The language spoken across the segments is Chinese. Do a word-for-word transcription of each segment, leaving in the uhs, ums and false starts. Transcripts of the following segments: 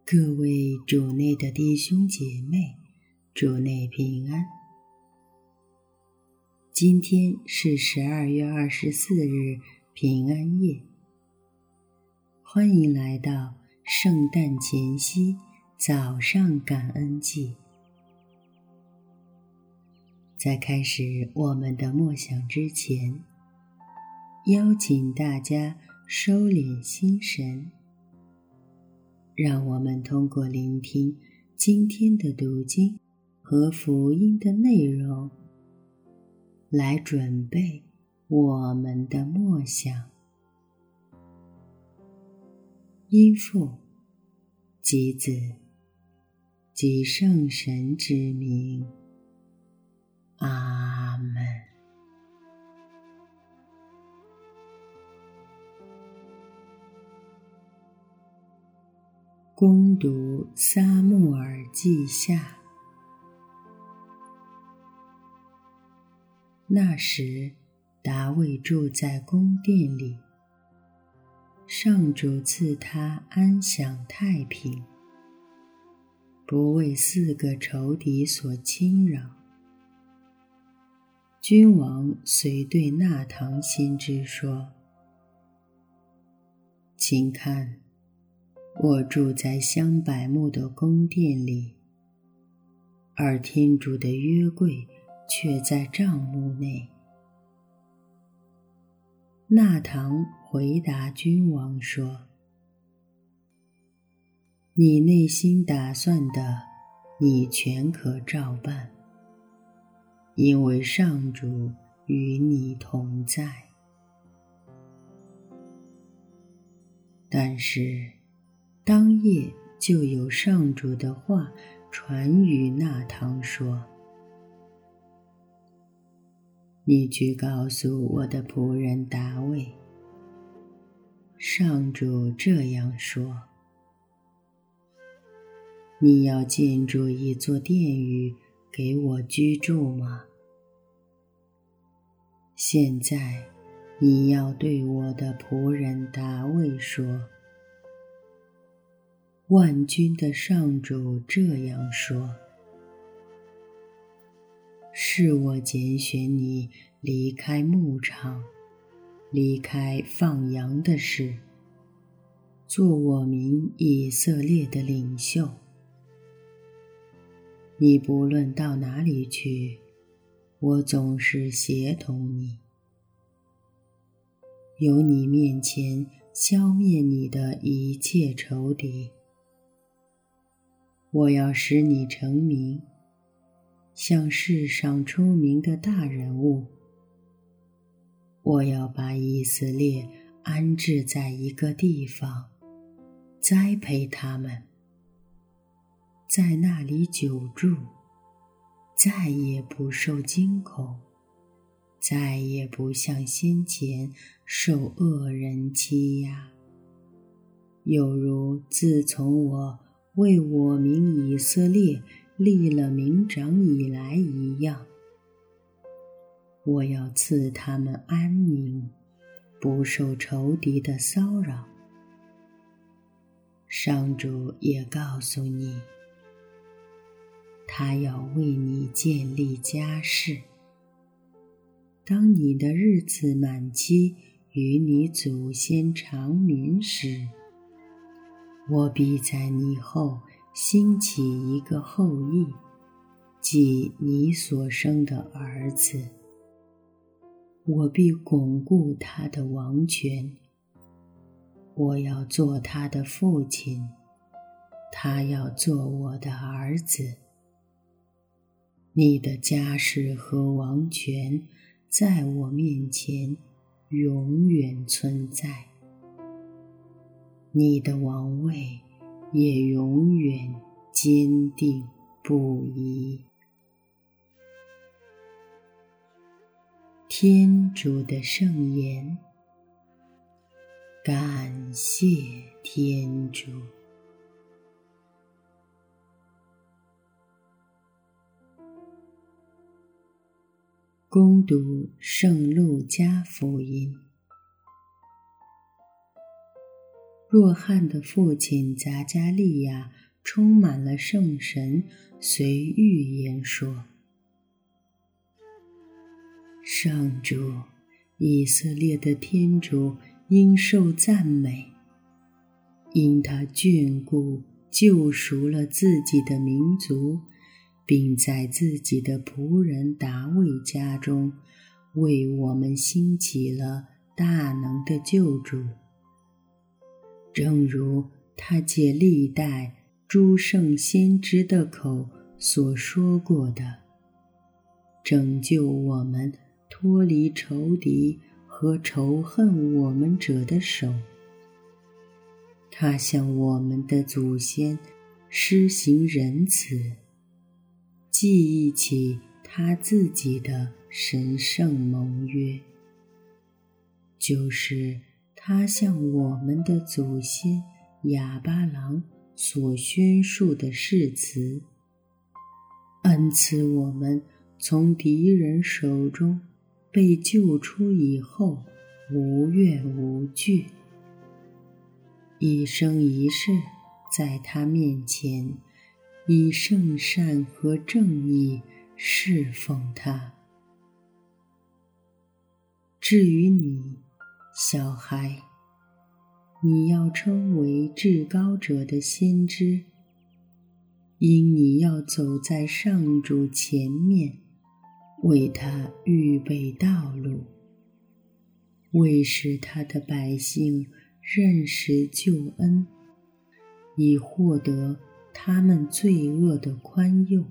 各位主内的弟兄姐妹，主内平安。今天是十二月二十四日平安夜，欢迎来到圣诞前夕早上感恩祭。在开始我们的默想之前，邀请大家收敛心神，让我们通过聆听今天的读经和福音的内容，来准备我们的默想。因父及子及圣神之名，阿们。恭读撒慕尔记下。那时，大卫住在宫殿里，上主赐他安享太平，不为四个仇敌所侵扰。君王遂对纳堂先知说：请看，我住在香柏木的宫殿里，而天主的约柜却在帐幕内。纳堂回答君王说：你内心打算的，你全可照办，因为上主与你同在。但是当夜就有上主的话传与纳堂说：你去告诉我的仆人大卫，上主这样说：你要建筑一座殿宇给我居住吗？现在你要对我的仆人大卫说：万军的上主这样说：是我拣选你离开牧场，离开放羊的事，做我民以色列的领袖。你不论到哪里去，我总是协同你，由你面前消灭你的一切仇敌。我要使你成名，像世上出名的大人物。我要把以色列安置在一个地方，栽培他们，在那里久住，再也不受惊恐，再也不像先前受恶人欺压，有如自从我为我民以色列立了民长以来一样。我要赐他们安宁，不受仇敌的骚扰。上主也告诉你，他要为你建立家室。当你的日子满期，与你祖先长眠时，我必在你后兴起一个后裔，即你所生的儿子。我必巩固他的王权。我要做他的父亲，他要做我的儿子。你的家世和王权在我面前永远存在，你的王位也永远坚定不移。天主的圣言，感谢天主。恭读圣路加福音。 若翰的父亲匝加利亚充满了圣神，随预言说：上主，以色列的天主应受赞美，因他眷顾救赎了自己的民族，并在自己的仆人达味家中为我们兴起了大能的救主。正如他借历代诸圣先知的口所说过的，拯救我们脱离仇敌和仇恨我们者的手。他向我们的祖先施行仁慈，记忆起他自己的神圣盟约，就是他向我们的祖先亚巴郎所宣述的誓词，恩赐我们从敌人手中被救出以后无怨无惧，一生一世在他面前以圣善和正义侍奉他。至于你，小孩，你要称为至高者的先知，因你要走在上主前面，为他预备道路，为使他的百姓认识救恩，以获得他们罪恶的宽宥。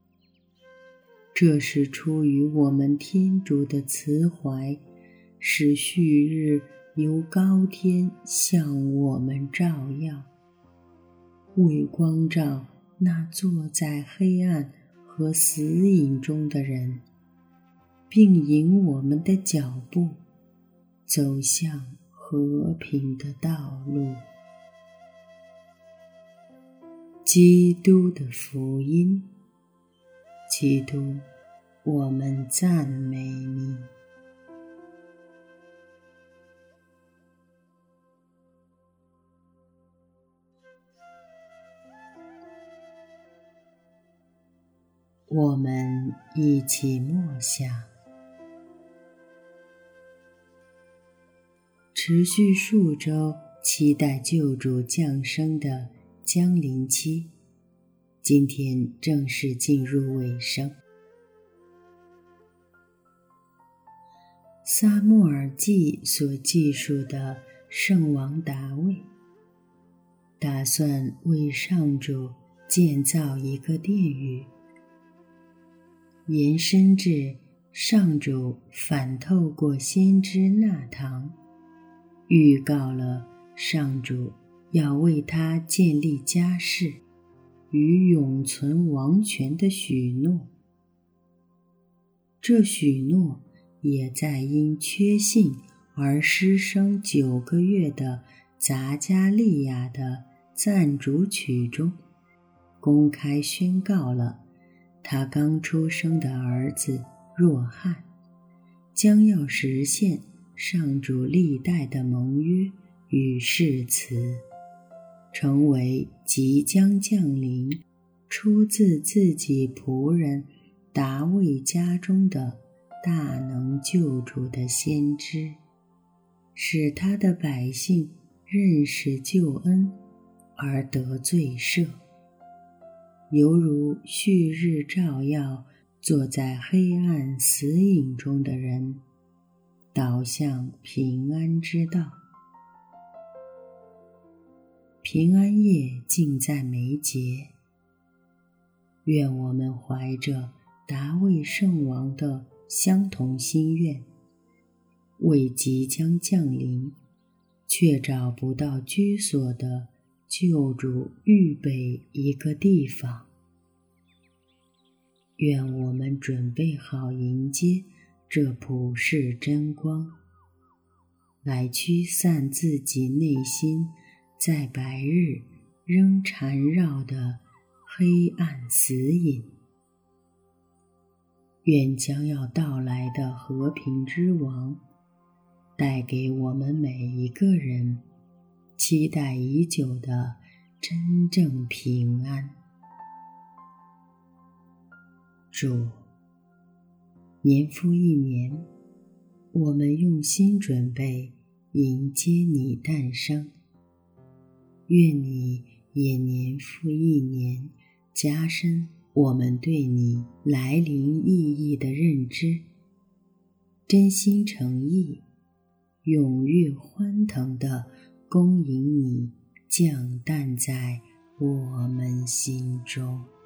这是出于我们天主的慈怀，使旭日由高天向我们照耀，为光照那坐在黑暗和死影中的人，并引我们的脚步走向和平的道路。基督的福音。基督，我们赞美你。我们一起默想，持续数周期待救主降生的降临期，今天正式进入尾声。撒慕尔记所记述的圣王达味，打算为上主建造一个殿宇，延伸至上主反透过先知纳堂，预告了上主要为他建立家室与永存王权的许诺。这许诺也在因缺信而失声九个月的匝加利亚的赞主曲中，公开宣告了他刚出生的儿子若翰将要实现上主历代的盟约与誓词，成为即将降临出自自己仆人达味家中的大能救主的先知，使他的百姓认识救恩而得罪赦，犹如旭日照耀坐在黑暗死影中的人，导向平安之道。平安夜近在眉睫，愿我们怀着达味圣王的相同心愿，为即将降临却找不到居所的救主预备一个地方。愿我们准备好迎接这普世真光，来驱散自己内心在白日仍缠绕的黑暗死隐。愿将要到来的和平之王带给我们每一个人期待已久的真正平安。主，年复一年，我们用心准备迎接你诞生。愿你也年复一年加深我们对你来临意义的认知，真心诚意、踊跃欢腾地恭迎你降诞在我们心中。